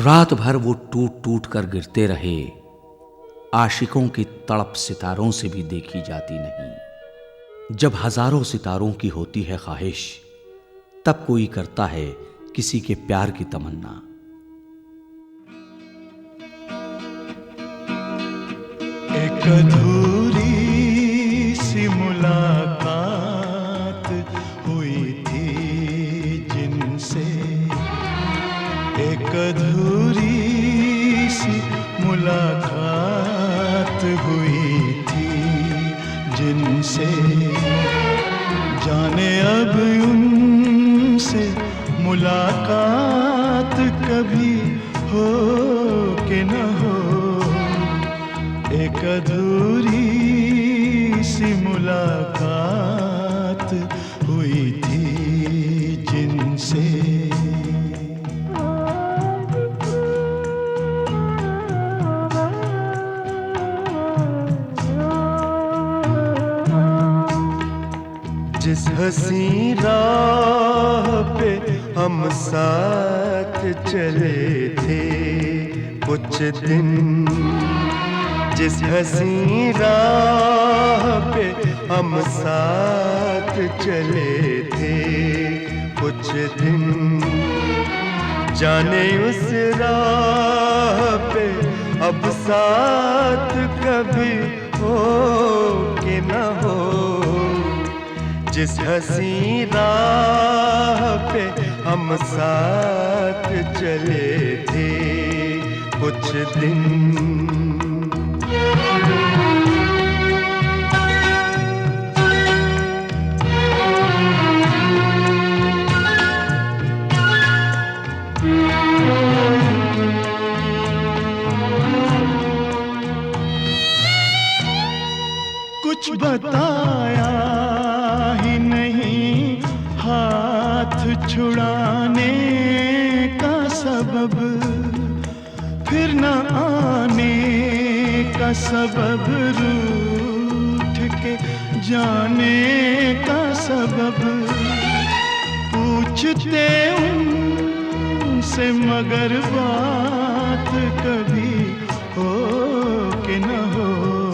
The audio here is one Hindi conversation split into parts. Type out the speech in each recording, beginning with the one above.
रात भर वो टूट टूट कर गिरते रहे। आशिकों की तड़प सितारों से भी देखी जाती नहीं। जब हजारों सितारों की होती है ख्वाहिश, तब कोई करता है किसी के प्यार की तमन्ना। एक अधूरी सी मुलाकात हुई थी जिनसे, एक अधूरी सी मुलाकात हुई थी जिनसे, जाने अब उनसे मुलाकात कभी हो कि न हो। एक अधूरी सी मुलाकात हुई थी जिनसे। जिस हंसी राह पे हम साथ चले थे कुछ दिन, जिस हंसी राह पे हम साथ चले थे कुछ दिन, जाने उस राह पे अब साथ कभी हो कि न हो। जिस हंसी राह पे हम साथ चले थे कुछ दिन, कुछ बताया ही नहीं हाथ छुड़ाने का सबब, फिर न आने का सबब, रूठ के जाने का सबब। पूछते उनसे मगर बात कभी हो कि न हो।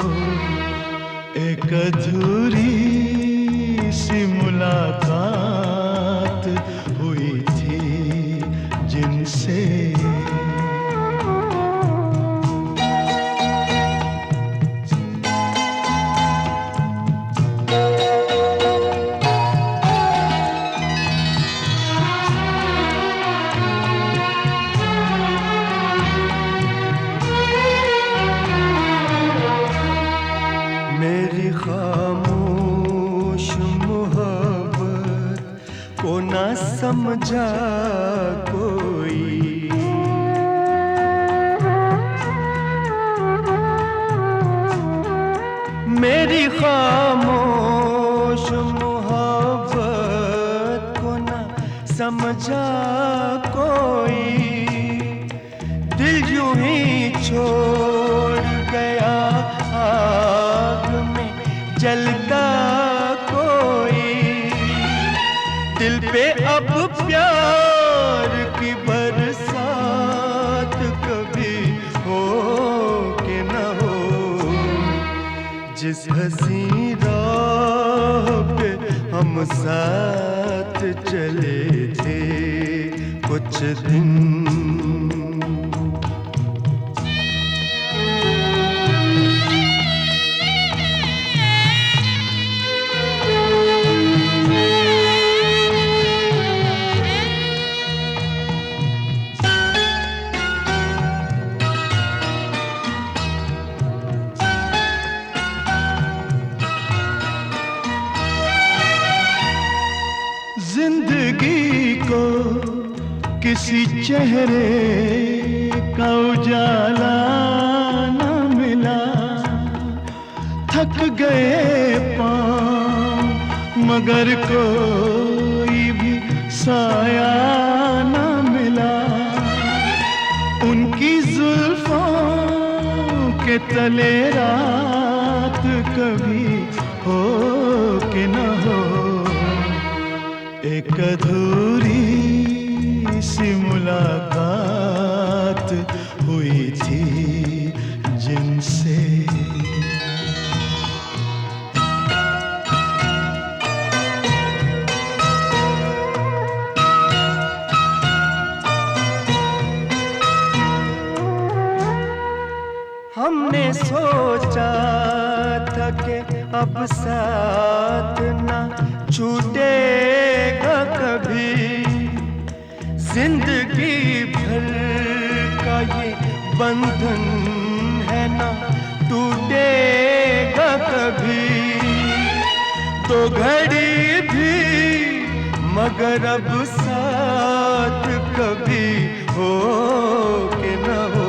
एक अधूरी सी मुलाकात हुई थी जिनसे। मेरी खामोश मोहब्बत को ना समझा कोई, मेरी खामोश मोहब्बत को ना समझा कोई। दिल यूं ही छोड़ गया आग में जलता कोई, दिल पे अब प्यार की बरसात कभी हो कि न हो। जिस हंसी राह पे हम साथ चले थे कुछ दिन, जिंदगी को किसी चेहरे का उजाला न मिला, थक गए पाँव मगर कोई भी साया न मिला। उनकी जुल्फों के तले रात कभी हो कि न हो। एक अधूरी सी मुलाकात हुई थी जिनसे। हमने सोचा था कि अब साथ ना छूटेगा कभी, जिंदगी भर का ये बंधन है ना टूटेगा कभी। तो घड़ी भी मगर अब साथ कभी हो के न हो।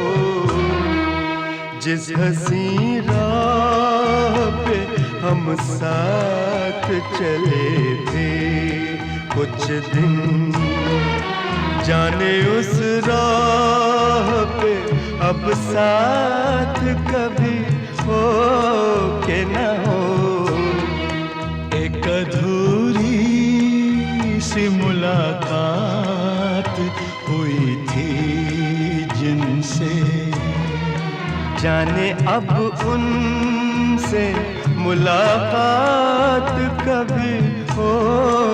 जिस हंसी राह पे हम साथ चले थे कुछ दिन, जाने उस राह पे अब साथ कभी हो के न हो। एक अधूरी सी मुलाकात हुई थी जिनसे, जाने अब उनसे मुलाकात कभी हो